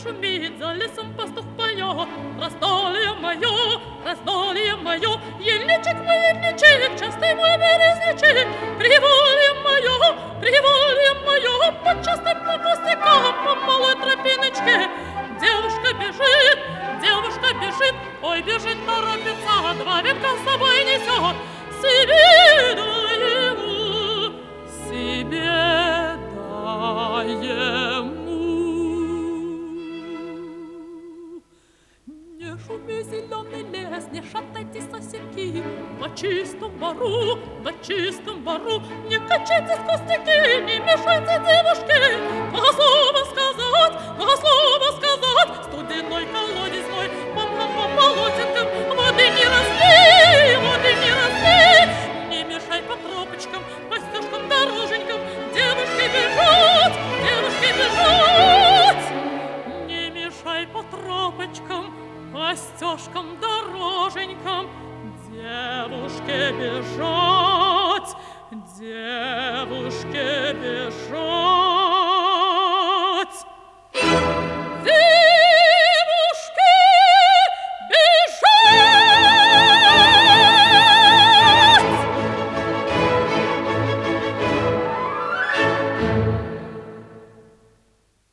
шумит, за лесом пастух поет. Раздолье мое, ельничек мой, ельничек, частый мой березничек, приволье мое, под частым мостиком, по малой тропиночке. Девушка бежит, ой, бежит, торопится, два венка с собой несет. Себе даему, себе даему. Не шуми, зеленый лес, не шатайтесь, сосенки, по чистому бару, не качайтесь, кустики, не мешайте девушке. Два слова сказать, студеной колодец мой, по молоденькам, воды не разлей. Не мешай по тропочкам, по стежкам, дороженькам, девушки бежать. Не мешай по тропочкам, по стежкам, дороженькам, девушке бежать.